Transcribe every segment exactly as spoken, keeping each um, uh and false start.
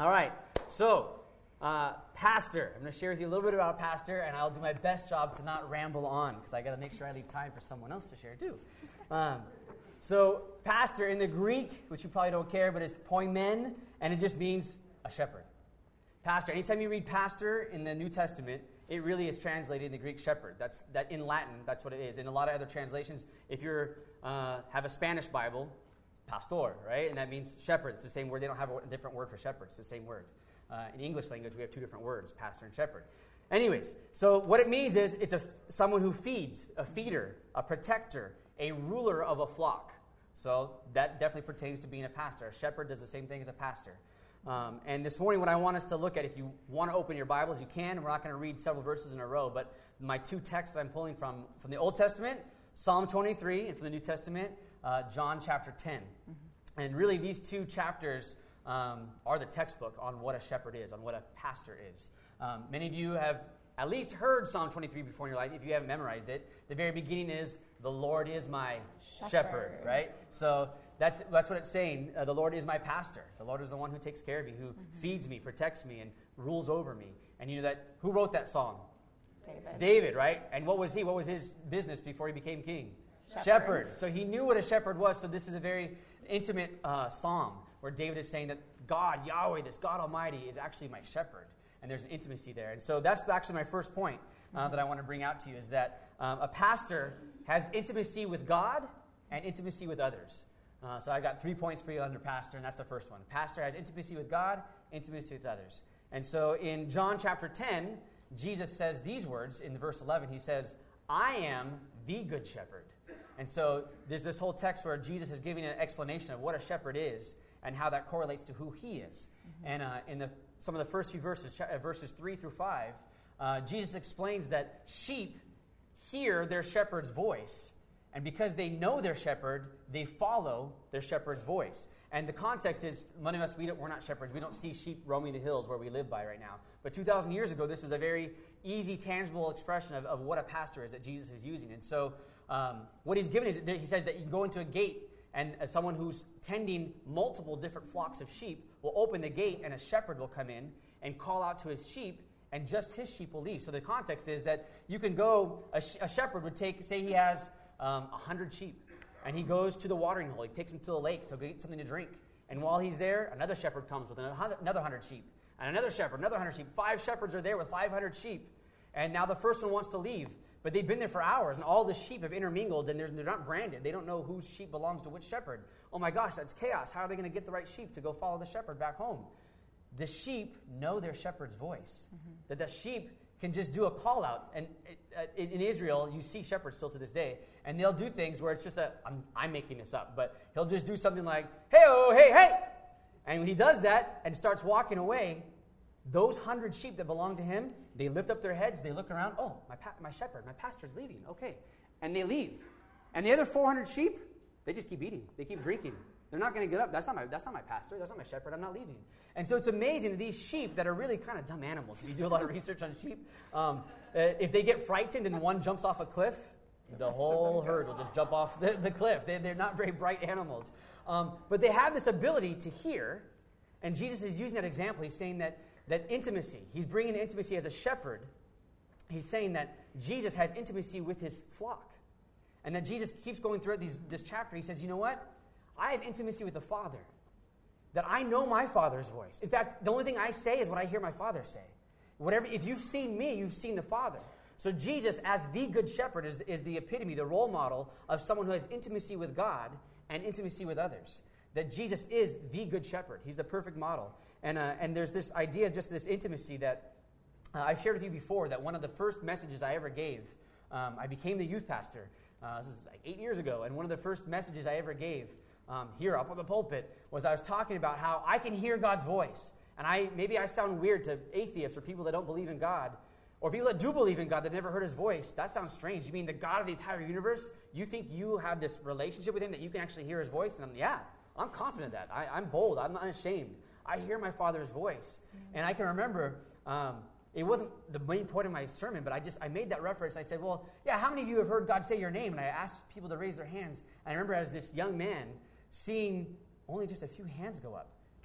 All right. So, uh, pastor. I'm going to share with you a little bit about pastor, and I'll do my best job to not ramble on because I got to make sure I leave time for someone else to share too. Um, so, pastor in the Greek, which you probably don't care, but it's poimen, and it just means a shepherd. Pastor. Anytime you read pastor in the New Testament, it really is translated in the Greek shepherd. That's that in Latin. That's what it is. In a lot of other translations, if you uh, have a Spanish Bible, pastor, right? And that means shepherd. It's the same word. They don't have a different word for shepherd. It's the same word. Uh, in English language, we have two different words, pastor and shepherd. Anyways, so what it means is it's a someone who feeds, a feeder, a protector, a ruler of a flock. So that definitely pertains to being a pastor. A shepherd does the same thing as a pastor. Um, and this morning, what I want us to look at, if you want to open your Bibles, you can. We're not going to read several verses in a row, but my two texts I'm pulling from, from the Old Testament, Psalm twenty-three, and from the New Testament, uh, John chapter ten. Mm-hmm. And really, these two chapters um, are the textbook on what a shepherd is, on what a pastor is. Um, many of you have at least heard Psalm twenty-three before in your life, if you haven't memorized it. The very beginning is, the Lord is my shepherd, shepherd right? So that's that's what it's saying. Uh, the Lord is my pastor. The Lord is the one who takes care of me, who mm-hmm. feeds me, protects me, and rules over me. And you know that, who wrote that song? David. David, right? And what was he? What was his business before he became king? Shepherd. shepherd. So he knew what a shepherd was. So this is a very intimate uh, psalm where David is saying that God, Yahweh, this God Almighty, is actually my shepherd. And there's an intimacy there. And so that's actually my first point uh, mm-hmm. that I want to bring out to you is that um, a pastor has intimacy with God and intimacy with others. Uh, so I've got three points for you under pastor, and that's the first one. Pastor has intimacy with God, intimacy with others. And so in John chapter ten, Jesus says these words in verse eleven. He says, I am the good shepherd. And so there's this whole text where Jesus is giving an explanation of what a shepherd is and how that correlates to who he is. Mm-hmm. And uh, in the some of the first few verses, uh, verses three through five, uh, Jesus explains that sheep hear their shepherd's voice. And because they know their shepherd, they follow their shepherd's voice. And the context is, many of us, we don't, we're not shepherds. We don't see sheep roaming the hills where we live by right now. But two thousand years ago, this was a very easy, tangible expression of, of what a pastor is that Jesus is using. And so um, what he's given is, he says that you can go into a gate, and uh, someone who's tending multiple different flocks of sheep will open the gate, and a shepherd will come in and call out to his sheep, and just his sheep will leave. So the context is that you can go, a, sh- a shepherd would take, say he has Um, a hundred sheep, and he goes to the watering hole. He takes them to the lake to get something to drink. And while he's there, another shepherd comes with another hundred sheep, and another shepherd, another hundred sheep. Five shepherds are there with five hundred sheep, and now the first one wants to leave, but they've been there for hours, and all the sheep have intermingled, and they're, they're not branded. They don't know whose sheep belongs to which shepherd. Oh my gosh, that's chaos. How are they going to get the right sheep to go follow the shepherd back home? The sheep know their shepherd's voice. Mm-hmm. That the sheep can just do a call out. And uh, in Israel, you see shepherds still to this day, and they'll do things where it's just a, I'm, I'm making this up, but he'll just do something like, hey, oh, hey, hey. And when he does that and starts walking away, those hundred sheep that belong to him, they lift up their heads, they look around, oh, my pa- my shepherd, my pastor's leaving, okay. And they leave. And the other four hundred sheep, they just keep eating, they keep drinking. They're not going to get up. That's not my that's not my pastor. That's not my shepherd. I'm not leaving. And so it's amazing that these sheep that are really kind of dumb animals, if you do a lot of research on sheep, um, uh, if they get frightened and one jumps off a cliff, the whole herd will just jump off the, the cliff. They, they're not very bright animals. Um, but they have this ability to hear, and Jesus is using that example. He's saying that, that intimacy, he's bringing the intimacy as a shepherd. He's saying that Jesus has intimacy with his flock. And that Jesus keeps going throughout these, this chapter. He says, you know what? I have intimacy with the Father, that I know my Father's voice. In fact, the only thing I say is what I hear my Father say. Whatever, if you've seen me, you've seen the Father. So Jesus, as the good shepherd, is, is the epitome, the role model of someone who has intimacy with God and intimacy with others. That Jesus is the good shepherd. He's the perfect model. And, uh, and there's this idea, just this intimacy that uh, I've shared with you before, that one of the first messages I ever gave, um, I became the youth pastor. Uh, this is like eight years ago. And one of the first messages I ever gave Um, here up on the pulpit was I was talking about how I can hear God's voice. And I maybe I sound weird to atheists or people that don't believe in God, or people that do believe in God that never heard his voice. That sounds strange. You mean the God of the entire universe? You think you have this relationship with him that you can actually hear his voice? And I'm, yeah, I'm confident of that. I, I'm bold. I'm unashamed. I hear my Father's voice. Mm-hmm. And I can remember, um, it wasn't the main point of my sermon, but I just I made that reference. I said, well, yeah, how many of you have heard God say your name? And I asked people to raise their hands. And I remember as this young man, seeing only just a few hands go up.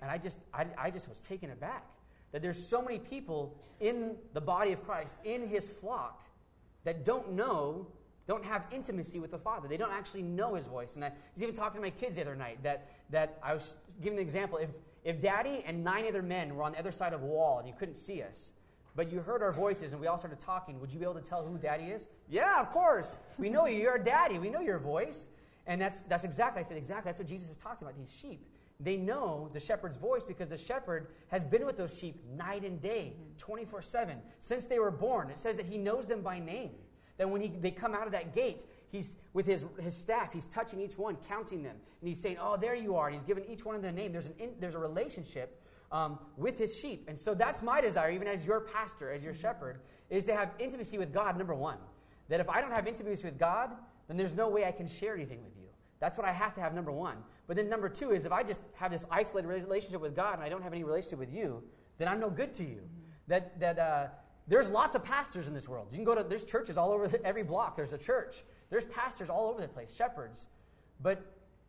And I just, I, I just was taken aback that there's so many people in the body of Christ, in his flock, that don't know, don't have intimacy with the Father. They don't actually know his voice. And I was even talking to my kids the other night that, that I was giving an example. If, if Daddy and nine other men were on the other side of a wall and you couldn't see us, but you heard our voices and we all started talking, would you be able to tell who Daddy is? Yeah, of course. We know you. You're Daddy. We know your voice. And that's, that's exactly, I said, exactly, that's what Jesus is talking about, these sheep. They know the shepherd's voice because the shepherd has been with those sheep night and day, twenty-four seven, since they were born. It says that he knows them by name. That when he, they come out of that gate, he's with his, his staff, he's touching each one, counting them. And he's saying, oh, there you are. And he's given each one of them a name. There's, an in, there's a relationship um, with his sheep. And so that's my desire, even as your pastor, as your shepherd, is to have intimacy with God, number one. That if I don't have intimacy with God, then there's no way I can share anything with you. That's what I have to have, number one. But then number two is if I just have this isolated relationship with God and I don't have any relationship with you, then I'm no good to you. Mm-hmm. That that uh, there's lots of pastors in this world. You can go to, there's churches all over the, every block. There's a church. There's pastors all over the place, shepherds. But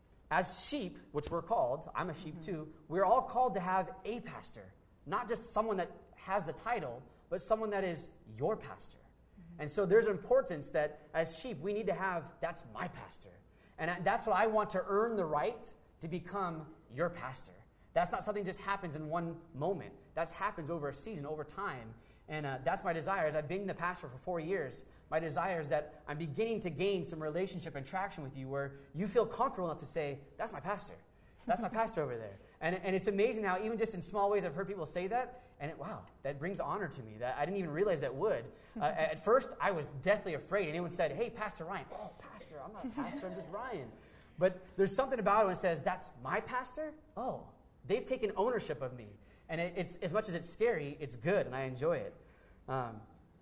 as sheep, which we're called, I'm a sheep mm-hmm. too, we're all called to have a pastor. Not just someone that has the title, but someone that is your pastor. Mm-hmm. And so there's importance that as sheep, we need to have, that's my pastor. And that's what I want to earn the right to become your pastor. That's not something that just happens in one moment. That happens over a season, over time. And uh, that's my desire. As I've been the pastor for four years, my desire is that I'm beginning to gain some relationship and traction with you where you feel comfortable enough to say, that's my pastor. That's my pastor over there. And, and it's amazing how even just in small ways I've heard people say that, and it, wow, that brings honor to me. That I didn't even realize that would. Uh, at first, I was deathly afraid. Anyone said, hey, Pastor Ryan. Oh, pastor, I'm not a pastor, I'm just Ryan. But there's something about it when it says, that's my pastor? Oh, they've taken ownership of me. And it, it's as much as it's scary, it's good, and I enjoy it. Um,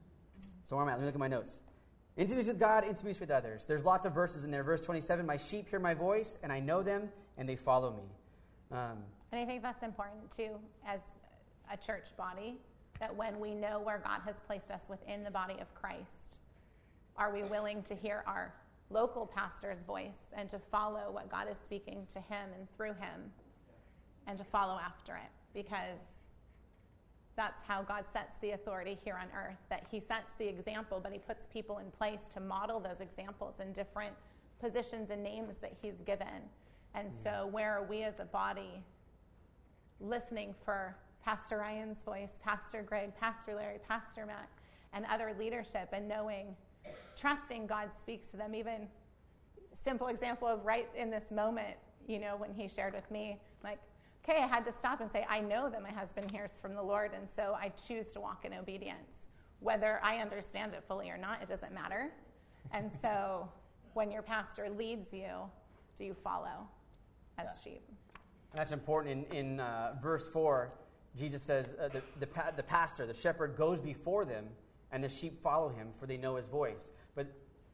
so where am I? Let me look at my notes. Intimacy with God, intimacy with others. There's lots of verses in there. Verse twenty-seven, my sheep hear my voice, and I know them, and they follow me. Um, and I think that's important, too, as a church body, that when we know where God has placed us within the body of Christ, are we willing to hear our local pastor's voice and to follow what God is speaking to him and through him and to follow after it? Because that's how God sets the authority here on earth, that he sets the example, but he puts people in place to model those examples in different positions and names that he's given. And so where are we as a body listening for Pastor Ryan's voice, Pastor Greg, Pastor Larry, Pastor Matt, and other leadership, and knowing, trusting God speaks to them? Even simple example of right in this moment, you know, when he shared with me, like, okay, I had to stop and say, I know that my husband hears from the Lord, and so I choose to walk in obedience. Whether I understand it fully or not, it doesn't matter. And so when your pastor leads you, do you follow as yeah. sheep? That's important. In, in uh, verse four, Jesus says, uh, the, the, pa- the pastor, the shepherd, goes before them, and the sheep follow him, for they know his voice. But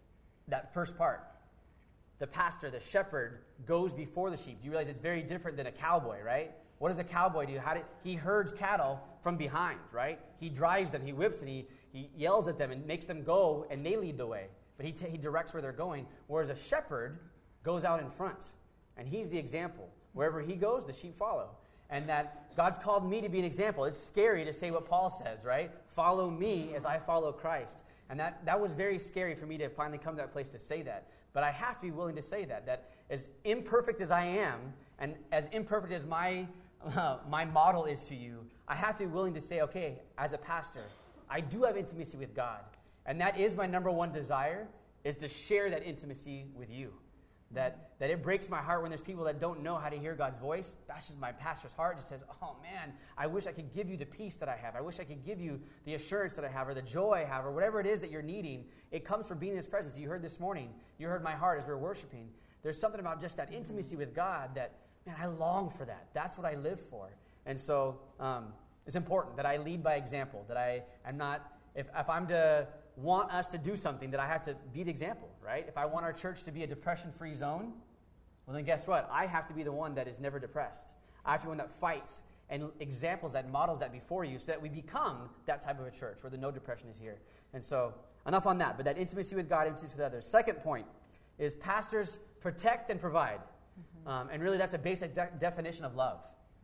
that first part, the pastor, the shepherd, goes before the sheep. Do you realize it's very different than a cowboy, right? What does a cowboy do? How did, he herds cattle from behind, right? He drives them, he whips, and he, he yells at them and makes them go, and they lead the way. But he, t- he directs where they're going, whereas a shepherd goes out in front, and he's the example. Wherever he goes, the sheep follow. And that God's called me to be an example. It's scary to say what Paul says, right? Follow me as I follow Christ. And that, that was very scary for me to finally come to that place to say that. But I have to be willing to say that, that as imperfect as I am, and as imperfect as my, uh, my model is to you, I have to be willing to say, okay, as a pastor, I do have intimacy with God. And that is my number one desire, is to share that intimacy with you. That that it breaks my heart when there's people that don't know how to hear God's voice. That's just my pastor's heart. It just says, oh man, I wish I could give you the peace that I have. I wish I could give you the assurance that I have, or the joy I have, or whatever it is that you're needing. It comes from being in his presence. You heard this morning. You heard my heart as we were worshiping. There's something about just that intimacy with God that, man, I long for that. That's what I live for. And so um, it's important that I lead by example, that I am not, if, if I'm to want us to do something, that I have to be the example, right? If I want our church to be a depression-free zone, well, then guess what? I have to be the one that is never depressed. I have to be the one that fights and examples that, models that before you, so that we become that type of a church where the no depression is here. And so, enough on that, but that intimacy with God, intimacy with others. Second point is pastors protect and provide. Mm-hmm. Um, and really that's a basic de- definition of love. Mm-hmm.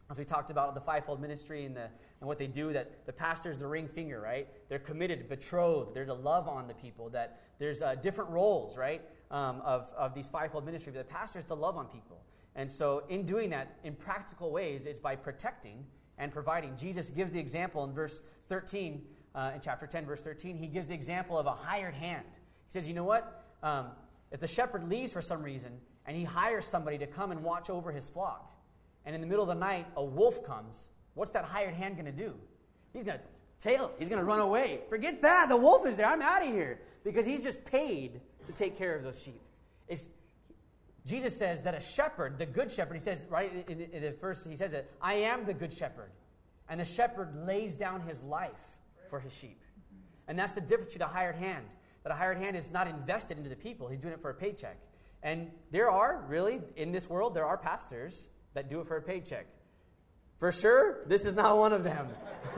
as we talked about the fivefold ministry and the and what they do, that the pastor's the ring finger, right? They're committed, betrothed. They're to love on the people. That there's uh, different roles, right, um, of, of these fivefold ministry. But the pastor's to love on people. And so in doing that, in practical ways, it's by protecting and providing. Jesus gives the example in verse thirteen, uh, in chapter ten, verse thirteen. He gives the example of a hired hand. He says, you know what? Um, if the shepherd leaves for some reason and he hires somebody to come and watch over his flock, and in the middle of the night a wolf comes, what's that hired hand going to do? He's going to tail it. He's going to run away. Forget that. The wolf is there. I'm out of here. Because he's just paid to take care of those sheep. It's, Jesus says that a shepherd, the good shepherd, he says, right in, in the first, he says it, I am the good shepherd. And the shepherd lays down his life for his sheep. And that's the difference between a hired hand. That a hired hand is not invested into the people. He's doing it for a paycheck. And there are, really, in this world, there are pastors that do it for a paycheck. For sure, this is not one of them.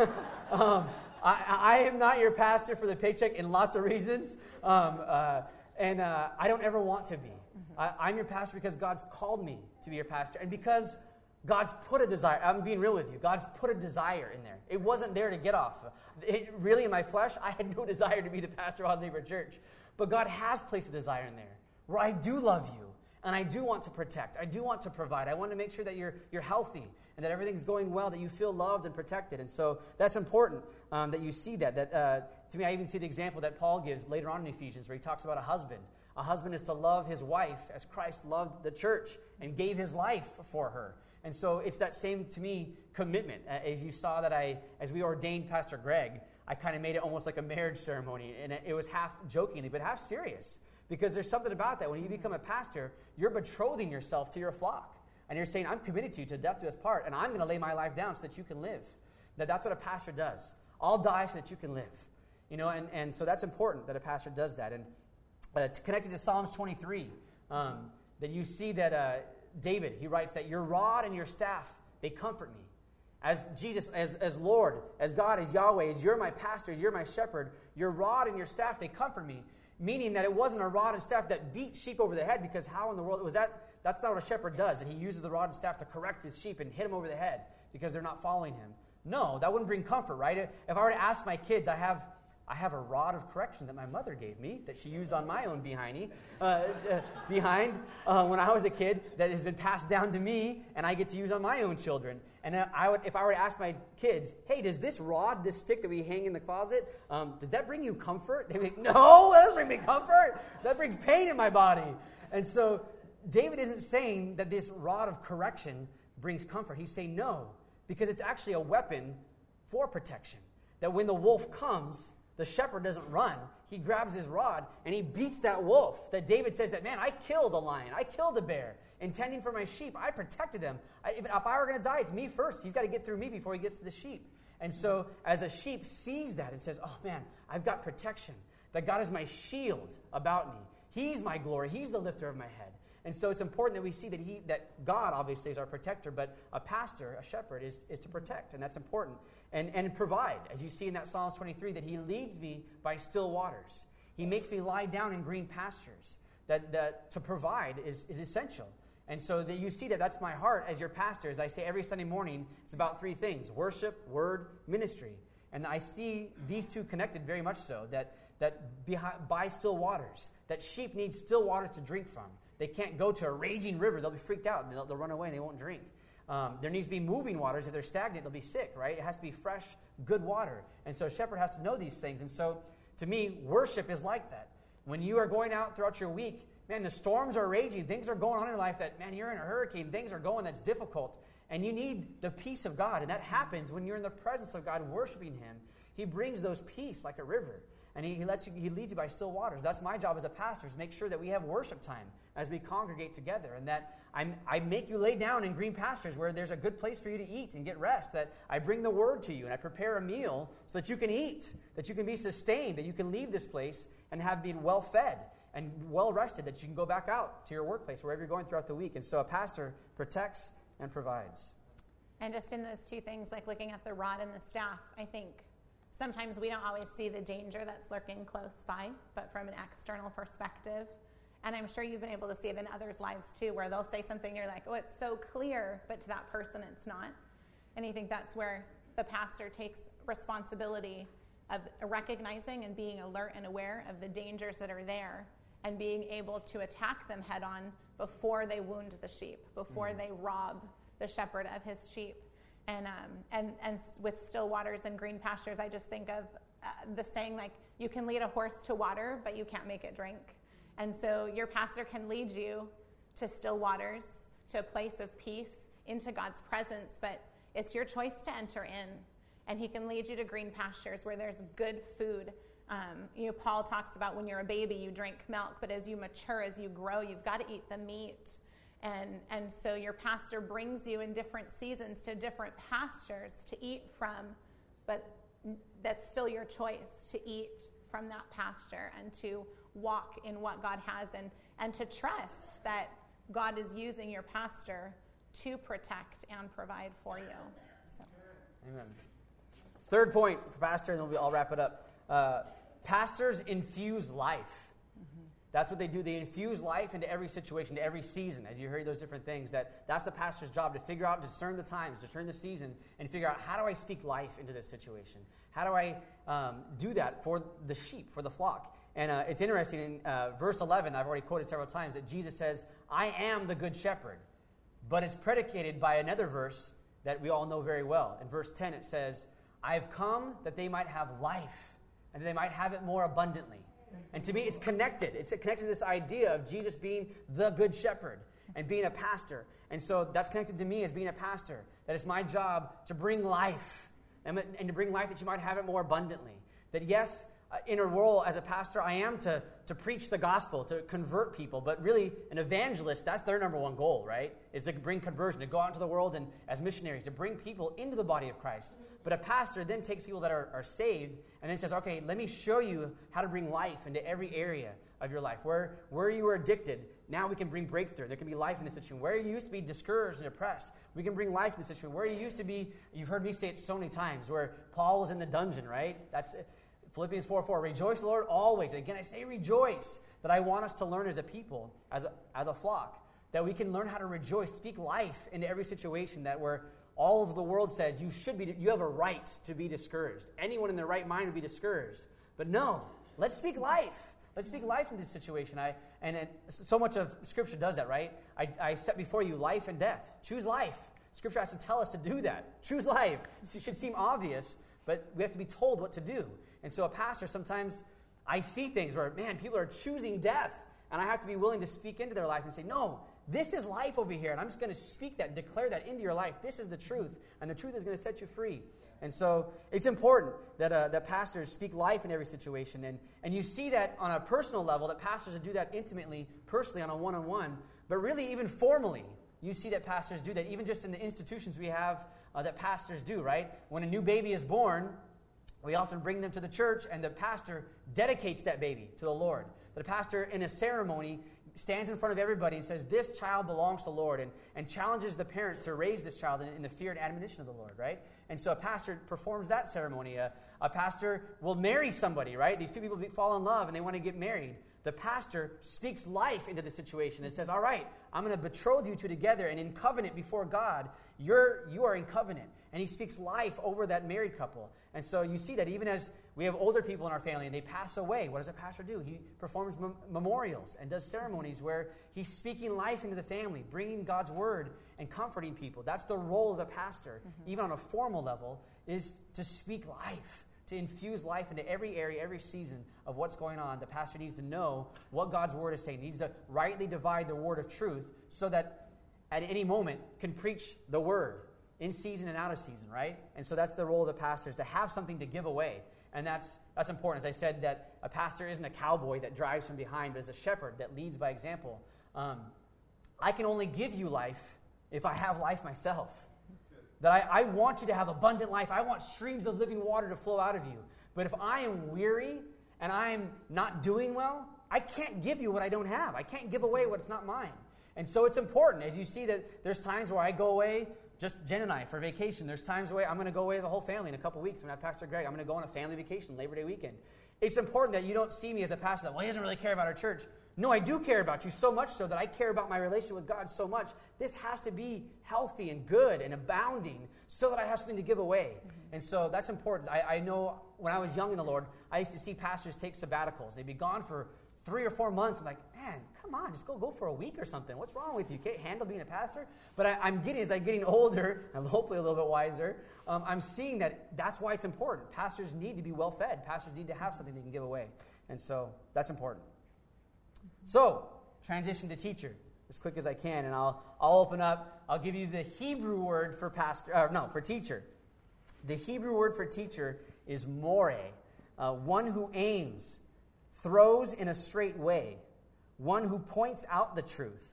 um, I, I am not your pastor for the paycheck in lots of reasons. Um, uh, and uh, I don't ever want to be. Mm-hmm. I, I'm your pastor because God's called me to be your pastor. And because God's put a desire, I'm being real with you, God's put a desire in there. It wasn't there to get off. It, really, in my flesh, I had no desire to be the pastor of Oz Neighborhood Church. But God has placed a desire in there where I do love you. And I do want to protect. I do want to provide. I want to make sure that you're you're healthy and that everything's going well, that you feel loved and protected. And so that's important um, that you see that. That uh, to me, I even see the example that Paul gives later on in Ephesians where he talks about a husband. A husband is to love his wife as Christ loved the church and gave his life for her. And so it's that same, to me, commitment. Uh, as you saw that I, as we ordained Pastor Greg, I kind of made it almost like a marriage ceremony. And it, it was half jokingly, but half serious. Because there's something about that. When you become a pastor, you're betrothing yourself to your flock. And you're saying, I'm committed to you to death do us part, and I'm going to lay my life down so that you can live. That that's what a pastor does. I'll die so that you can live. You know, and, and so that's important that a pastor does that. And uh, to connected to Psalms twenty-three, um, that you see that uh, David, he writes that your rod and your staff, they comfort me. As Jesus, as, as Lord, as God, as Yahweh, as you're my pastor, as you're my shepherd, your rod and your staff, they comfort me. Meaning that it wasn't a rod and staff that beat sheep over the head, because how in the world was that? That's not what a shepherd does, that he uses the rod and staff to correct his sheep and hit them over the head because they're not following him. No, that wouldn't bring comfort, right? If I were to ask my kids, I have I have a rod of correction that my mother gave me that she used on my own behindy, uh, uh, behind uh, when I was a kid, that has been passed down to me and I get to use on my own children. And I would, if I were to ask my kids, hey, does this rod, this stick that we hang in the closet, um, does that bring you comfort? They'd be like, no, that doesn't bring me comfort. That brings pain in my body. And so David isn't saying that this rod of correction brings comfort. He's saying no, because it's actually a weapon for protection. That when the wolf comes, the shepherd doesn't run. He grabs his rod and he beats that wolf. That David says that, man, I killed a lion. I killed a bear. Intending for my sheep, I protected them. I, if, if I were going to die, it's me first. He's got to get through me before he gets to the sheep. And so as a sheep sees that and says, oh man, I've got protection. That God is my shield about me. He's my glory. He's the lifter of my head. And so it's important that we see that he, that God obviously is our protector, but a pastor, a shepherd, is, is to protect, and that's important. And, and provide, as you see in that Psalms twenty-three, that he leads me by still waters. He makes me lie down in green pastures. That, that to provide is, is essential. And so that you see that that's my heart as your pastor. As I say every Sunday morning, it's about three things: worship, word, ministry. And I see these two connected very much so, that, that behind, by still waters, that sheep need still water to drink from. They can't go to a raging river. They'll be freaked out, and they'll, they'll run away, and they won't drink. Um, there needs to be moving waters. If they're stagnant, they'll be sick, right? It has to be fresh, good water. And so a shepherd has to know these things. And so, to me, worship is like that. When you are going out throughout your week, man, the storms are raging. Things are going on in your life that, man, you're in a hurricane. Things are going that's difficult. And you need the peace of God. And that happens when you're in the presence of God, worshiping Him. He brings those peace like a river. And he, he lets you, he leads you by still waters. That's my job as a pastor, is make sure that we have worship time as we congregate together, and that I'm, I make you lay down in green pastures where there's a good place for you to eat and get rest, that I bring the word to you, and I prepare a meal so that you can eat, that you can be sustained, that you can leave this place and have been well fed and well rested, that you can go back out to your workplace, wherever you're going throughout the week. And so a pastor protects and provides. And just in those two things, like looking at the rod and the staff, I think sometimes we don't always see the danger that's lurking close by, but from an external perspective. And I'm sure you've been able to see it in others' lives too, where they'll say something, you're like, oh, it's so clear, but to that person it's not. And I think that's where the pastor takes responsibility of recognizing and being alert and aware of the dangers that are there and being able to attack them head on before they wound the sheep, before mm-hmm. they rob the shepherd of his sheep. And um, and and with still waters and green pastures, I just think of uh, the saying, like, you can lead a horse to water, but you can't make it drink. And so your pastor can lead you to still waters, to a place of peace, into God's presence, but it's your choice to enter in. And he can lead you to green pastures where there's good food. Um, you know, Paul talks about when you're a baby, you drink milk, but as you mature, as you grow, you've got to eat the meat. And and so your pastor brings you in different seasons to different pastures to eat from, but that's still your choice to eat from that pasture and to walk in what God has and, and to trust that God is using your pastor to protect and provide for you. So. Amen. Third point for pastor, and then we'll, I'll wrap it up. Uh, pastors infuse life. That's what they do. They infuse life into every situation, to every season, as you heard those different things. That, that's the pastor's job, to figure out, discern the times, discern the season, and figure out, how do I speak life into this situation? How do I um, do that for the sheep, for the flock? And uh, it's interesting, in uh, verse eleven, I've already quoted several times, that Jesus says, I am the good shepherd. But it's predicated by another verse that we all know very well. In verse ten, it says, I have come that they might have life, and that they might have it more abundantly. And to me, it's connected. It's connected to this idea of Jesus being the good shepherd and being a pastor. And so that's connected to me as being a pastor. That it's my job to bring life, and, and to bring life that you might have it more abundantly. That yes, uh, in a role as a pastor, I am to, to preach the gospel, to convert people. But really, an evangelist, that's their number one goal, right? Is to bring conversion, to go out into the world and as missionaries, to bring people into the body of Christ. But a pastor then takes people that are, are saved and then says, okay, let me show you how to bring life into every area of your life. Where, where you were addicted, now we can bring breakthrough. There can be life in this situation. Where you used to be discouraged and depressed, we can bring life in this situation. Where you used to be, you've heard me say it so many times, where Paul was in the dungeon, right? That's Philippians four four. Rejoice, Lord, always. Again, I say rejoice. That I want us to learn as a people, as a, as a flock, that we can learn how to rejoice, speak life into every situation, that we're all of the world says you should be, you have a right to be discouraged. Anyone in their right mind would be discouraged. But no, let's speak life. Let's speak life in this situation. I and it, so much of Scripture does that, right? I, I set before you life and death. Choose life. Scripture has to tell us to do that. Choose life. It should seem obvious, but we have to be told what to do. And so a pastor, sometimes I see things where, man, people are choosing death, and I have to be willing to speak into their life and say, no, this is life over here, and I'm just going to speak that, declare that into your life. This is the truth, and the truth is going to set you free. And so it's important that uh, that pastors speak life in every situation. And, and you see that on a personal level, that pastors do that intimately, personally, on a one-on-one, but really even formally. You see that pastors do that, even just in the institutions we have uh, that pastors do, right? When a new baby is born, we often bring them to the church, and the pastor dedicates that baby to the Lord. The pastor, in a ceremony, stands in front of everybody and says, this child belongs to the Lord, and, and challenges the parents to raise this child in, in the fear and admonition of the Lord, right? And so a pastor performs that ceremony. A, a pastor will marry somebody, right? These two people fall in love, and they want to get married. The pastor speaks life into the situation and says, all right, I'm going to betroth you two together, and in covenant before God, you're, you are in covenant. And he speaks life over that married couple. And so you see that even as we have older people in our family and they pass away, what does a pastor do? He performs mem- memorials and does ceremonies where he's speaking life into the family, bringing God's word and comforting people. That's the role of a pastor, mm-hmm. even on a formal level, is to speak life, to infuse life into every area, every season of what's going on. The pastor needs to know what God's word is saying. He needs to rightly divide the word of truth so that at any moment can preach the word in season and out of season, right? And so that's the role of the pastor, is to have something to give away. And that's that's important. As I said, that a pastor isn't a cowboy that drives from behind, but is a shepherd that leads by example. Um, I can only give you life if I have life myself. That I, I want you to have abundant life. I want streams of living water to flow out of you. But if I am weary and I'm not doing well, I can't give you what I don't have. I can't give away what's not mine. And so it's important, as you see that there's times where I go away, just Jen and I, for vacation. There's times where I'm going to go away as a whole family in a couple weeks. I'm going to have Pastor Greg. I'm going to go on a family vacation, Labor Day weekend. It's important that you don't see me as a pastor that, well, he doesn't really care about our church. No, I do care about you so much so that I care about my relationship with God so much. This has to be healthy and good and abounding so that I have something to give away. Mm-hmm. And so that's important. I, I know when I was young in the Lord, I used to see pastors take sabbaticals. They'd be gone for three or four months. I'm like, man, come on, just go go for a week or something. What's wrong with you? You can't handle being a pastor? But I, I'm getting, as I'm getting older, and hopefully a little bit wiser, um, I'm seeing that that's why it's important. Pastors need to be well fed. Pastors need to have something they can give away. And so that's important. So, transition to teacher as quick as I can, and I'll I'll open up. I'll give you the Hebrew word for pastor. Uh, no, for teacher. The Hebrew word for teacher is more, uh, one who aims, throws in a straight way, one who points out the truth.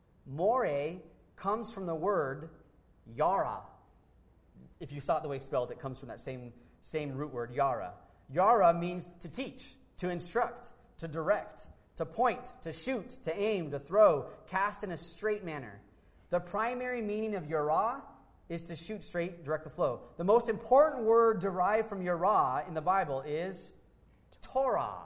More comes from the word yara. If you saw it the way it's spelled, it comes from that same same root word yara. Yara means to teach, to instruct, to direct, to point, to shoot, to aim, to throw, cast in a straight manner. The primary meaning of yara is to shoot straight, direct the flow. The most important word derived from yara in the Bible is Torah.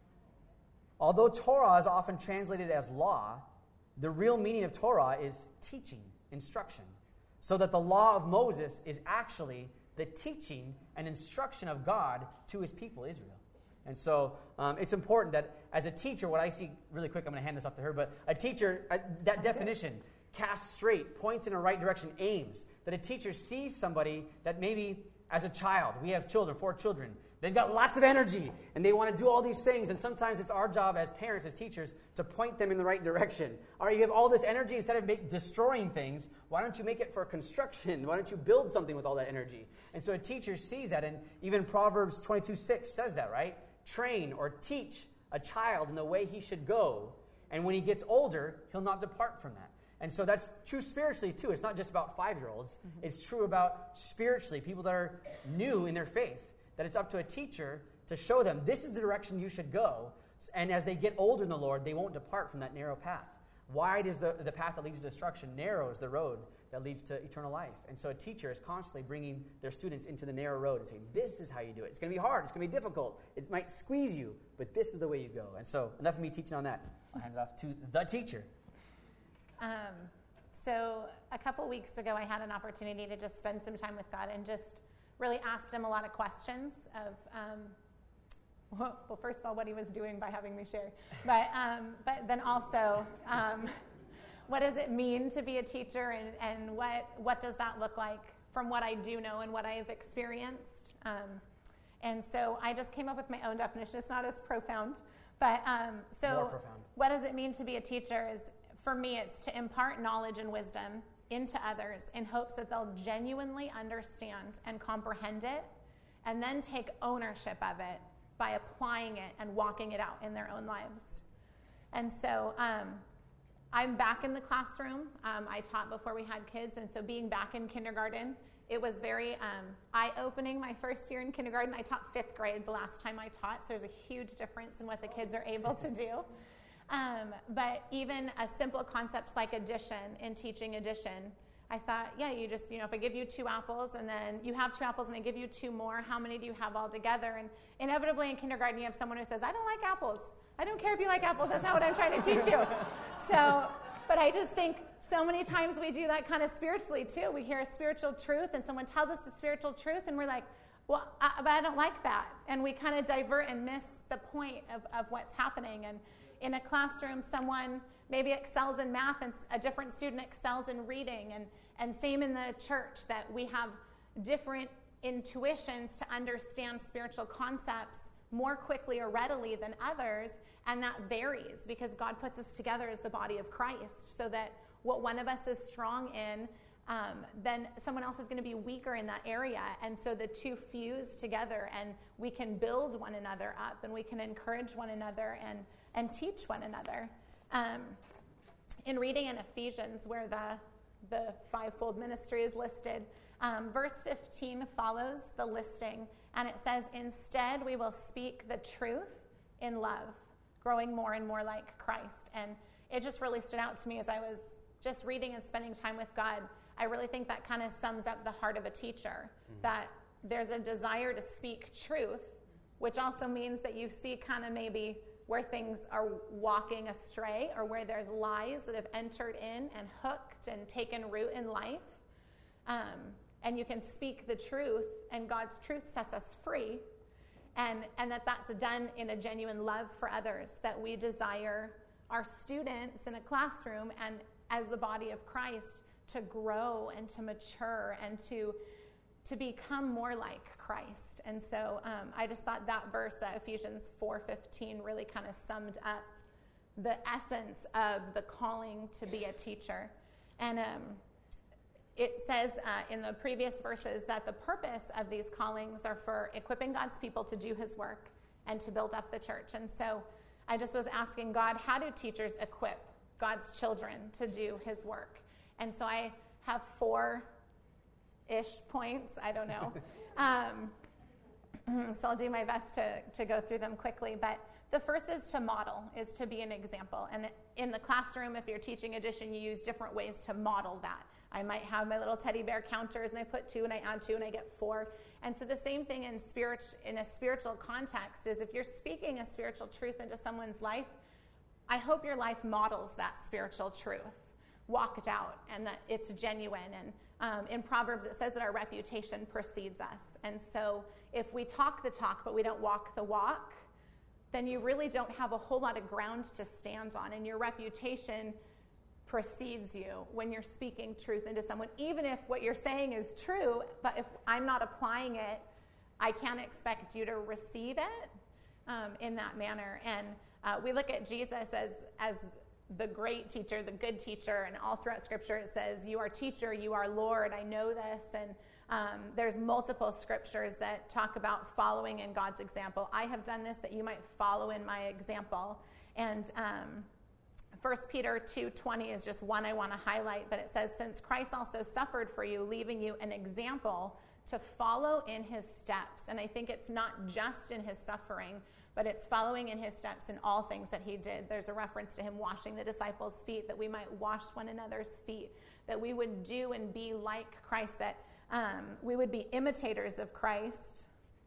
Although Torah is often translated as law, the real meaning of Torah is teaching, instruction. So that the law of Moses is actually the teaching and instruction of God to his people, Israel. And so um, it's important that as a teacher, what I see really quick, I'm going to hand this off to her, but a teacher, uh, that definition, casts straight, points in a right direction, aims. That a teacher sees somebody that maybe as a child, we have children, four children, they've got lots of energy and they want to do all these things, and sometimes it's our job as parents, as teachers, to point them in the right direction. All right, you have all this energy, instead of make, destroying things, why don't you make it for construction? Why don't you build something with all that energy? And so a teacher sees that, and even Proverbs twenty-two six says that, right? Train or teach a child in the way he should go, and when he gets older, he'll not depart from that. And so that's true spiritually too. It's not just about five-year-olds. Mm-hmm. It's true about spiritually, people that are new in their faith, that it's up to a teacher to show them this is the direction you should go, and as they get older in the Lord, they won't depart from that narrow path. Wide is the, the path that leads to destruction. Narrow is the road that leads to eternal life. And so a teacher is constantly bringing their students into the narrow road and saying, this is how you do it. It's going to be hard. It's going to be difficult. It might squeeze you, but this is the way you go. And so enough of me teaching on that. I'll hand it off to the teacher. Um, so a couple weeks ago, I had an opportunity to just spend some time with God and just really asked him a lot of questions of, um, well, well, first of all, what he was doing by having me share. But, um, but then also, um, what does it mean to be a teacher, and, and what, what does that look like from what I do know and what I've experienced? Um, and so I just came up with my own definition. It's not as profound. But um, so More profound. What does it mean to be a teacher is, for me, it's to impart knowledge and wisdom into others in hopes that they'll genuinely understand and comprehend it, and then take ownership of it by applying it and walking it out in their own lives. And so um, I'm back in the classroom. Um, I taught before we had kids, and so being back in kindergarten, it was very um, eye-opening my first year in kindergarten. I taught fifth grade the last time I taught, so there's a huge difference in what the kids are able to do. Um, but even a simple concept like addition, in teaching addition, I thought, yeah, you just, you know, if I give you two apples and then you have two apples and I give you two more, how many do you have all together? And inevitably in kindergarten, you have someone who says, I don't like apples. I don't care if you like apples. That's not what I'm trying to teach you. So, but I just think so many times we do that kind of spiritually too. We hear a spiritual truth and someone tells us the spiritual truth and we're like, well, I, but I don't like that. And we kind of divert and miss the point of, of what's happening. And in a classroom, someone maybe excels in math and a different student excels in reading. And, and same in the church, that we have different intuitions to understand spiritual concepts more quickly or readily than others. And that varies because God puts us together as the body of Christ, so that what one of us is strong in, um, then someone else is going to be weaker in that area. And so the two fuse together, and we can build one another up, and we can encourage one another and, and teach one another. Um, in reading in Ephesians, where the, the fivefold ministry is listed, um, verse fifteen follows the listing, and it says, instead we will speak the truth in love, growing more and more like Christ. And it just really stood out to me as I was just reading and spending time with God. I really think that kind of sums up the heart of a teacher, mm-hmm. that there's a desire to speak truth, which also means that you see kind of maybe where things are walking astray or where there's lies that have entered in and hooked and taken root in life. Um, and you can speak the truth, and God's truth sets us free. And, and that that's done in a genuine love for others, that we desire our students in a classroom and as the body of Christ to grow and to mature and to, to become more like Christ. And so um, I just thought that verse, uh, Ephesians four fifteen, really kind of summed up the essence of the calling to be a teacher. And um, it says uh, in the previous verses that the purpose of these callings are for equipping God's people to do his work and to build up the church. And so I just was asking God, how do teachers equip God's children to do his work? And so I have four-ish points. I don't know. um, so I'll do my best to, to go through them quickly. But the first is to model, is to be an example. And in the classroom, if you're teaching addition, you use different ways to model that. I might have my little teddy bear counters, and I put two, and I add two, and I get four. And so the same thing in spirit, in a spiritual context is if you're speaking a spiritual truth into someone's life, I hope your life models that spiritual truth, walk it out, and that it's genuine. And um, in Proverbs, it says that our reputation precedes us. And so if we talk the talk, but we don't walk the walk, then you really don't have a whole lot of ground to stand on, and your reputation precedes you when you're speaking truth into someone, even if what you're saying is true. But if I'm not applying it, I can't expect you to receive it um, in that manner. And uh, we look at Jesus as as the great teacher, the good teacher, and all throughout Scripture it says, "You are teacher, you are Lord." I know this, and um, there's multiple scriptures that talk about following in God's example. I have done this that you might follow in my example. And um, First Peter two twenty is just one I want to highlight, but it says, "Since Christ also suffered for you, leaving you an example to follow in his steps." And I think it's not just in his suffering, but it's following in his steps in all things that he did. There's a reference to him washing the disciples' feet, that we might wash one another's feet, that we would do and be like Christ, that um, we would be imitators of Christ.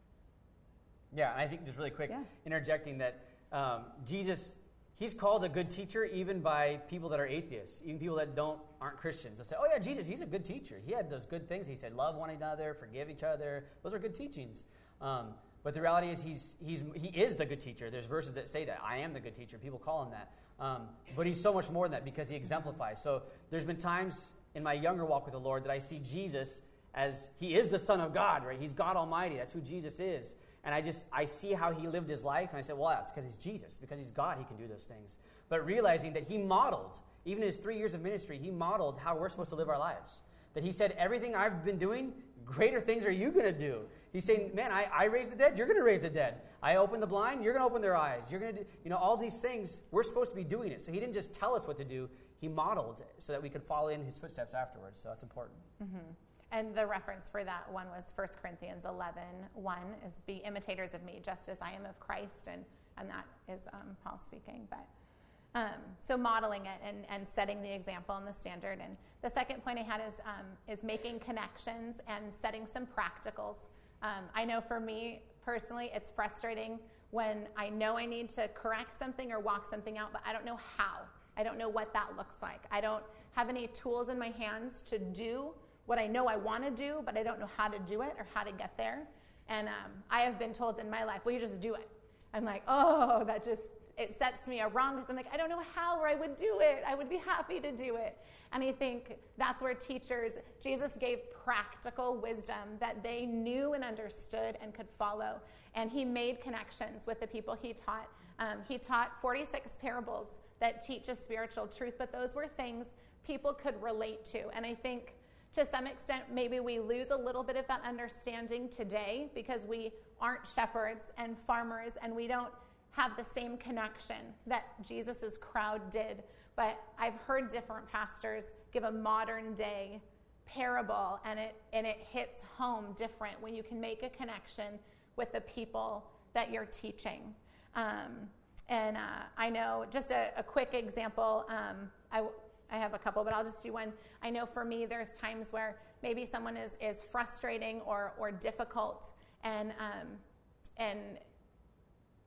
Yeah, I think just really quick, Yeah. interjecting that um, Jesus, he's called a good teacher even by people that are atheists, even people that don't aren't Christians. They'll say, "Oh yeah, Jesus, he's a good teacher. He had those good things. He said, love one another, forgive each other. Those are good teachings." Um, but the reality is he's he's he is the good teacher. There's verses that say that. I am the good teacher. People call him that. Um, but he's so much more than that because he exemplifies. So there's been times in my younger walk with the Lord that I see Jesus as he is the Son of God, right? He's God Almighty. That's who Jesus is. And I just, I see how he lived his life, and I said, well, that's because he's Jesus. Because he's God, he can do those things. But realizing that he modeled, even in his three years of ministry, he modeled how we're supposed to live our lives. That he said, everything I've been doing, greater things are you going to do. He's saying, man, I, I raised the dead, you're going to raise the dead. I opened the blind, you're going to open their eyes. You're going to do, you know, all these things, we're supposed to be doing it. So he didn't just tell us what to do, he modeled it so that we could follow in his footsteps afterwards. So that's important. Mm-hmm. And the reference for that one was First Corinthians eleven one, is be imitators of me, just as I am of Christ. And, and that is um, Paul speaking. But um, so modeling it and, and setting the example and the standard. And the second point I had is, um, is making connections and setting some practicals. Um, I know for me personally, it's frustrating when I know I need to correct something or walk something out, but I don't know how. I don't know what that looks like. I don't have any tools in my hands to do what I know I want to do, but I don't know how to do it or how to get there. And um, I have been told in my life, well, you just do it. I'm like, oh, that just, it sets me wrong because I'm like, I don't know how or I would do it. I would be happy to do it. And I think that's where teachers, Jesus gave practical wisdom that they knew and understood and could follow. And he made connections with the people he taught. Um, he taught forty-six parables that teach a spiritual truth, but those were things people could relate to. And I think to some extent, maybe we lose a little bit of that understanding today because we aren't shepherds and farmers and we don't have the same connection that Jesus's crowd did. But I've heard different pastors give a modern day parable, and it and it hits home different when you can make a connection with the people that you're teaching. Um, and uh, I know, just a, a quick example, um, I I have a couple, but I'll just do one. I know for me, there's times where maybe someone is, is frustrating or, or difficult, and um, and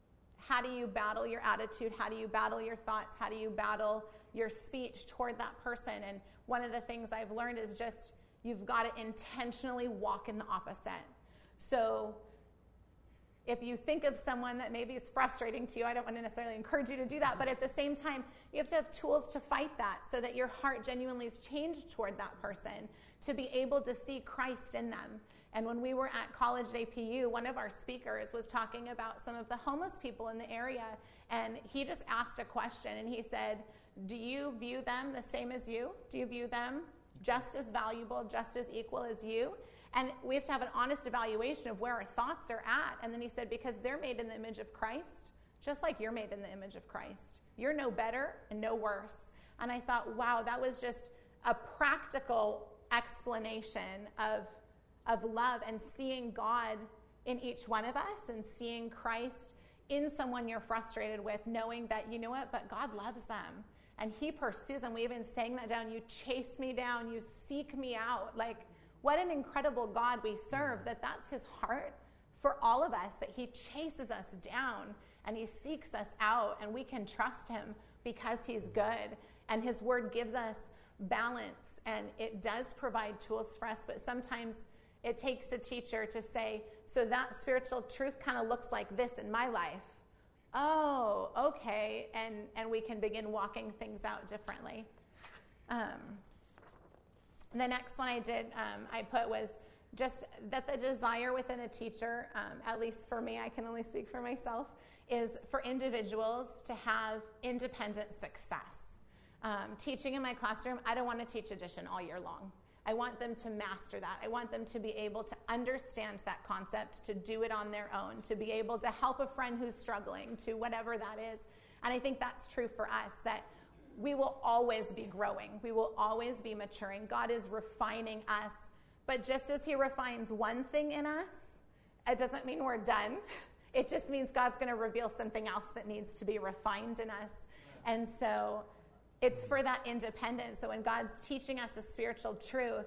how do you battle your attitude? How do you battle your thoughts? How do you battle your speech toward that person? And one of the things I've learned is just you've got to intentionally walk in the opposite. So if you think of someone that maybe is frustrating to you, I don't want to necessarily encourage you to do that, but at the same time, you have to have tools to fight that so that your heart genuinely is changed toward that person, to be able to see Christ in them. And when we were at college at A P U, one of our speakers was talking about some of the homeless people in the area, and he just asked a question, and he said, do you view them the same as you? Do you view them just as valuable, just as equal as you? And we have to have an honest evaluation of where our thoughts are at. And then he said, because they're made in the image of Christ, just like you're made in the image of Christ. You're no better and no worse. And I thought, wow, that was just a practical explanation of, of love and seeing God in each one of us and seeing Christ in someone you're frustrated with, knowing that, you know what, but God loves them. And he pursues them. We even sang that down. You chase me down. You seek me out. Like, what an incredible God we serve, that that's his heart for all of us, that he chases us down and he seeks us out, and we can trust him because he's good. And his word gives us balance, and it does provide tools for us, but sometimes it takes a teacher to say, so that spiritual truth kind of looks like this in my life. Oh, okay, and, and we can begin walking things out differently. Um, the next one I did, um, I put was just that the desire within a teacher, um, at least for me, I can only speak for myself, is for individuals to have independent success. Um, teaching in my classroom, I don't want to teach addition all year long. I want them to master that. I want them to be able to understand that concept, to do it on their own, to be able to help a friend who's struggling, to whatever that is. And I think that's true for us, that we will always be growing. We will always be maturing. God is refining us. But just as he refines one thing in us, it doesn't mean we're done. It just means God's going to reveal something else that needs to be refined in us. And so it's for that independence. So when God's teaching us a spiritual truth,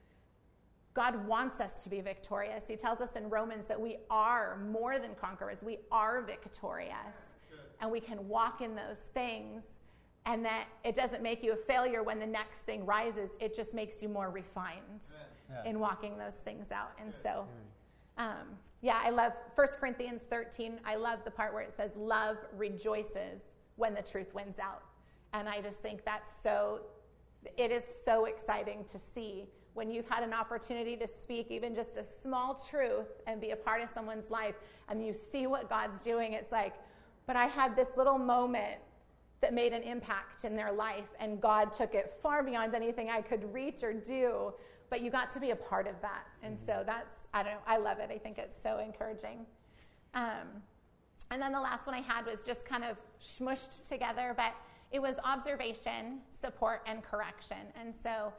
God wants us to be victorious. He tells us in Romans that we are more than conquerors. We are victorious. And we can walk in those things. And that it doesn't make you a failure when the next thing rises. It just makes you more refined yeah. in walking those things out. And so, um, yeah, I love First Corinthians thirteen. I love the part where it says, love rejoices when the truth wins out. And I just think that's so, it is so exciting to see when you've had an opportunity to speak even just a small truth and be a part of someone's life, and you see what God's doing. It's like, but I had this little moment that made an impact in their life, and God took it far beyond anything I could reach or do, but you got to be a part of that. And mm-hmm. so that's, I don't know, I love it. I think it's so encouraging. Um, and then the last one I had was just kind of smushed together, but it was observation, support, and correction. And so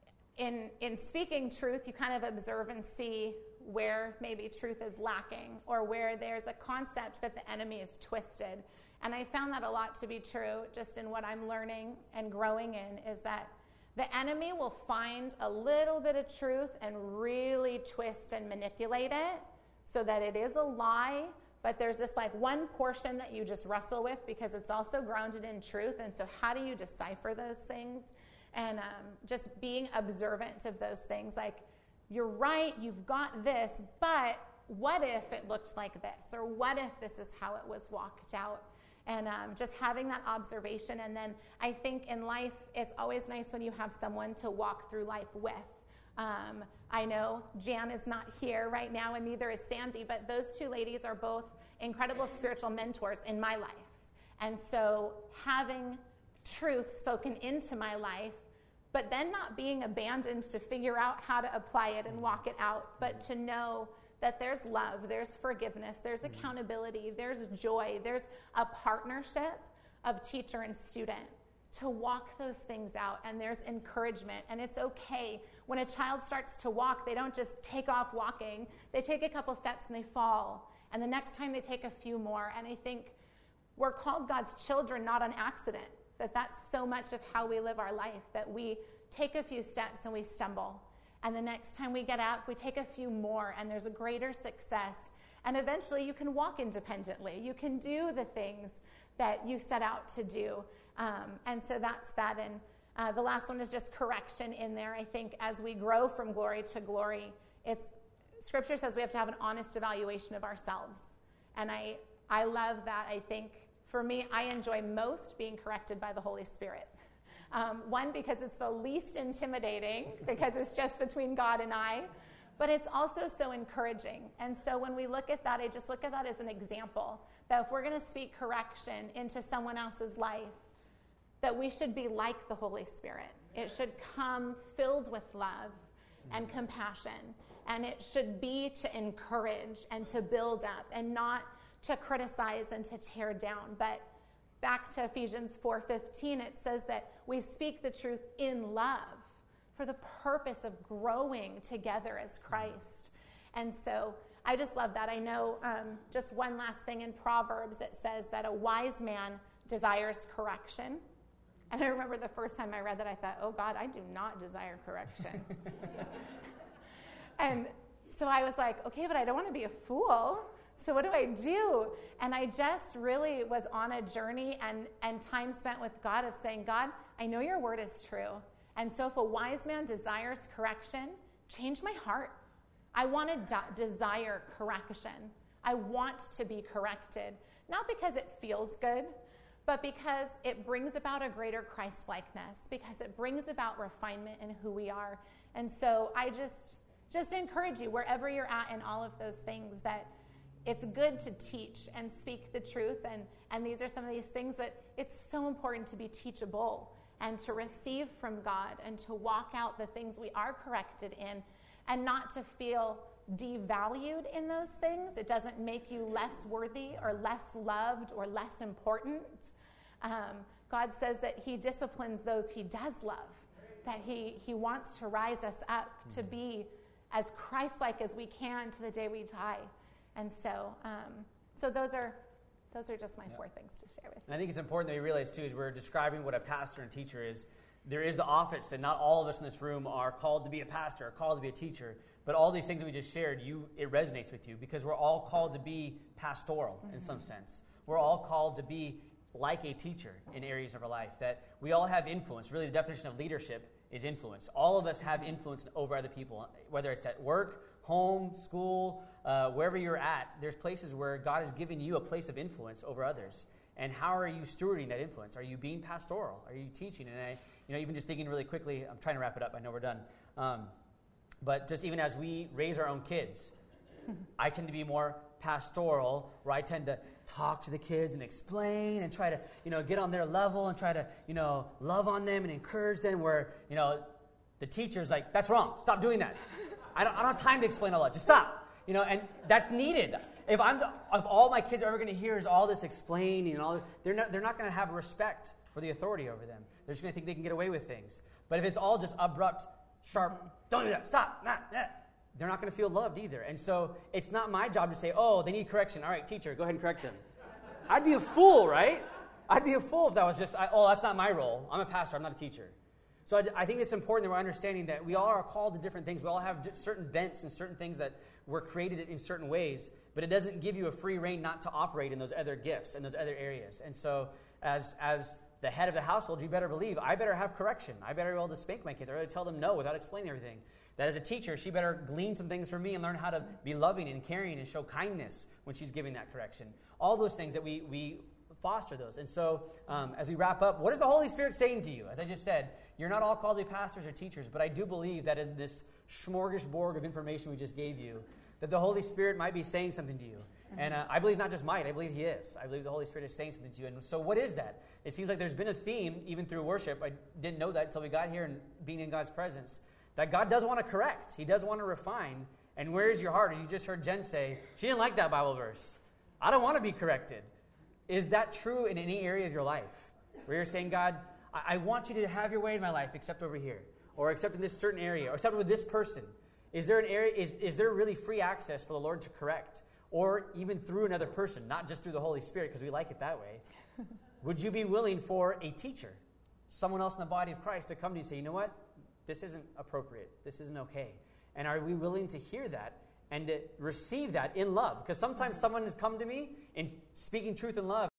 in in speaking truth, you kind of observe and see where maybe truth is lacking, or where there's a concept that the enemy is twisted. And I found that a lot to be true just in what I'm learning and growing in, is that the enemy will find a little bit of truth and really twist and manipulate it so that it is a lie, but there's this like one portion that you just wrestle with because it's also grounded in truth. And so how do you decipher those things? And um, just being observant of those things, like, you're right, you've got this, but what if it looked like this? Or what if this is how it was walked out? And um, just having that observation. And then I think in life, it's always nice when you have someone to walk through life with. Um, I know Jan is not here right now, and neither is Sandy, but those two ladies are both incredible spiritual mentors in my life. And so having truth spoken into my life, but then not being abandoned to figure out how to apply it and walk it out, but to know that there's love, there's forgiveness, there's accountability, there's joy, there's a partnership of teacher and student to walk those things out, and there's encouragement. And it's okay. When a child starts to walk, they don't just take off walking. They take a couple steps and they fall. And the next time they take a few more. And I think we're called God's children not on accident, that that's so much of how we live our life, that we take a few steps and we stumble. And the next time we get up, we take a few more, and there's a greater success. And eventually you can walk independently. You can do the things that you set out to do. Um, and so that's that. And uh, the last one is just correction in there. I think as we grow from glory to glory, it's Scripture says we have to have an honest evaluation of ourselves. And I, I love that. I think for me, I enjoy most being corrected by the Holy Spirit. Um, one, because it's the least intimidating, because it's just between God and I. But it's also so encouraging. And so when we look at that, I just look at that as an example. That if we're going to speak correction into someone else's life, that we should be like the Holy Spirit. It should come filled with love and compassion. And it should be to encourage and to build up and not to criticize and to tear down. But back to Ephesians four fifteen, it says that we speak the truth in love for the purpose of growing together as Christ. And so I just love that. I know um, just one last thing in Proverbs, it says that a wise man desires correction. And I remember the first time I read that, I thought, oh God, I do not desire correction. And so I was like, okay, but I don't want to be a fool. So what do I do? And I just really was on a journey and, and time spent with God of saying, God, I know your word is true. And so if a wise man desires correction, change my heart. I want to de- desire correction. I want to be corrected, not because it feels good, but because it brings about a greater Christ-likeness, because it brings about refinement in who we are. And so I just, just encourage you, wherever you're at in all of those things, that it's good to teach and speak the truth, and, and these are some of these things, but it's so important to be teachable and to receive from God and to walk out the things we are corrected in and not to feel devalued in those things. It doesn't make you less worthy or less loved or less important. Um, God says that he disciplines those he does love, that he, he wants to rise us up to be as Christ-like as we can to the day we die. And so, um, so those are those are just my yeah. four things to share with you. And I think it's important that we realize, too, as we're describing what a pastor and teacher is, there is the office, and not all of us in this room are called to be a pastor or called to be a teacher. But all these things that we just shared, you it resonates with you because we're all called to be pastoral mm-hmm. in some sense. We're all called to be like a teacher in areas of our life, that we all have influence. Really, the definition of leadership is influence. All of us have influence over other people, whether it's at work, home, school, uh, wherever you're at. There's places where God has given you a place of influence over others. And how are you stewarding that influence? Are you being pastoral? Are you teaching? And I, you know, even just thinking really quickly, I'm trying to wrap it up. I know we're done. Um, but just even as we raise our own kids, I tend to be more pastoral, where I tend to talk to the kids and explain and try to, you know, get on their level and try to, you know, love on them and encourage them, where, you know, the teacher's like, that's wrong. Stop doing that. I don't, I don't have time to explain all that. Just stop. You know, and that's needed. If I'm, the, if all my kids are ever going to hear is all this explaining and all, they're not, they're not going to have respect for the authority over them. They're just going to think they can get away with things. But if it's all just abrupt, sharp, don't do that, stop, nah, nah, they're not going to feel loved either. And so it's not my job to say, oh, they need correction. All right, teacher, go ahead and correct them. I'd be a fool, right? I'd be a fool if that was just, I, oh, that's not my role. I'm a pastor. I'm not a teacher. So I, I think it's important that we're understanding that we all are called to different things. We all have certain bents and certain things that were created in certain ways, but it doesn't give you a free rein not to operate in those other gifts and those other areas. And so as as the head of the household, you better believe I better have correction. I better be able to spank my kids. I better tell them no without explaining everything. That as a teacher, she better glean some things from me and learn how to be loving and caring and show kindness when she's giving that correction. All those things that we we foster those. And so um, as we wrap up, what is the Holy Spirit saying to you? As I just said, you're not all called to be pastors or teachers, but I do believe that in this smorgasbord of information we just gave you, that the Holy Spirit might be saying something to you. Mm-hmm. And uh, I believe not just might, I believe he is. I believe the Holy Spirit is saying something to you. And so what is that? It seems like there's been a theme, even through worship. I didn't know that until we got here and being in God's presence, that God does want to correct. He does want to refine. And where is your heart? As you just heard Jen say, she didn't like that Bible verse. I don't want to be corrected. Is that true in any area of your life? Where you're saying, God, I, I want you to have your way in my life, except over here. Or except in this certain area. Or except with this person. Is there an area? Is, is there really free access for the Lord to correct? Or even through another person, not just through the Holy Spirit, because we like it that way. Would you be willing for a teacher, someone else in the body of Christ, to come to you and say, you know what? This isn't appropriate. This isn't okay. And are we willing to hear that and to receive that in love. Because sometimes someone has come to me in speaking truth in love.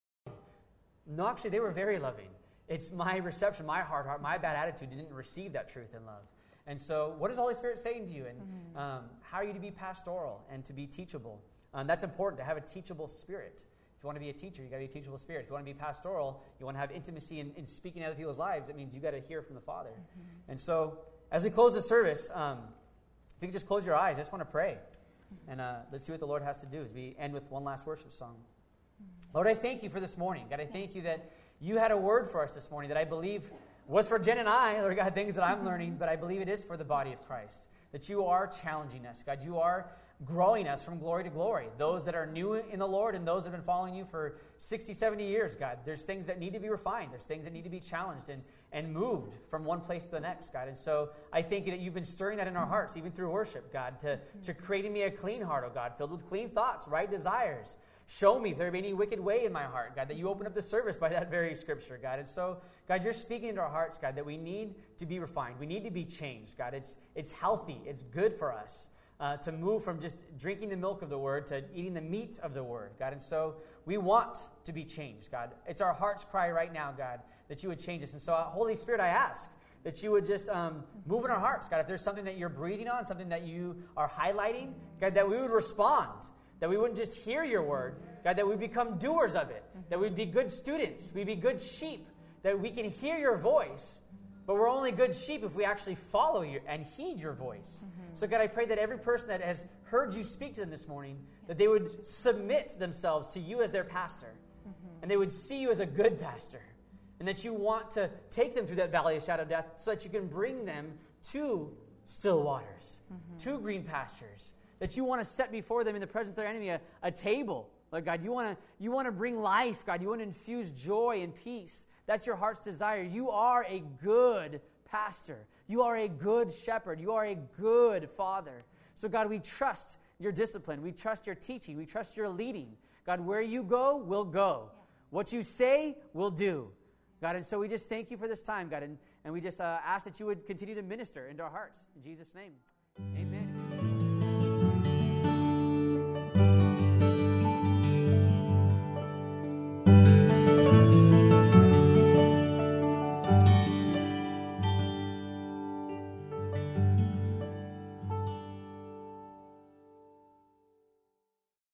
No, actually, they were very loving. It's my reception, my hard heart, my bad attitude didn't receive that truth in love. And so what is the Holy Spirit saying to you? And mm-hmm. um, how are you to be pastoral and to be teachable? Um, that's important, to have a teachable spirit. If you want to be a teacher, you got to be a teachable spirit. If you want to be pastoral, you want to have intimacy in, in speaking in other people's lives, it means you got to hear from the Father. Mm-hmm. And so as we close the service, um, if you could just close your eyes, I just want to pray. And uh, let's see what the Lord has to do as we end with one last worship song. Lord, I thank you for this morning. God, I thank you that you had a word for us this morning that I believe was for Jen and I, Lord God, things that I'm learning, but I believe it is for the body of Christ. That you are challenging us. God, you are growing us from glory to glory. Those that are new in the Lord and those that have been following you for sixty, seventy years, God, there's things that need to be refined. There's things that need to be challenged and, and moved from one place to the next, God. And so I thank you that you've been stirring that in our hearts, even through worship, God, to, to create in me a clean heart, oh God, filled with clean thoughts, right desires. Show me if there be any wicked way in my heart, God, that you open up the service by that very scripture, God. And so, God, you're speaking into our hearts, God, that we need to be refined. We need to be changed, God. It's it's healthy. It's good for us uh, to move from just drinking the milk of the Word to eating the meat of the Word, God. And so we want to be changed, God. It's our heart's cry right now, God, that you would change us. And so, uh, Holy Spirit, I ask that you would just um, move in our hearts, God. If there's something that you're breathing on, something that you are highlighting, God, that we would respond. That we wouldn't just hear your word, God, that we become doers of it, that we'd be good students, we'd be good sheep, that we can hear your voice, but we're only good sheep if we actually follow you and heed your voice. Mm-hmm. So God, I pray that every person that has heard you speak to them this morning, that they would submit themselves to you as their pastor, mm-hmm. and they would see you as a good pastor, and that you want to take them through that valley of shadow of death so that you can bring them to still waters, mm-hmm. to green pastures, that you want to set before them in the presence of their enemy a, a table. Lord God, you want to you want to bring life, God. You want to infuse joy and peace. That's your heart's desire. You are a good pastor. You are a good shepherd. You are a good father. So God, we trust your discipline. We trust your teaching. We trust your leading. God, where you go, we'll go. Yes. What you say, we'll do. God, and so we just thank you for this time, God. And, and we just uh, ask that you would continue to minister into our hearts. In Jesus' name, amen.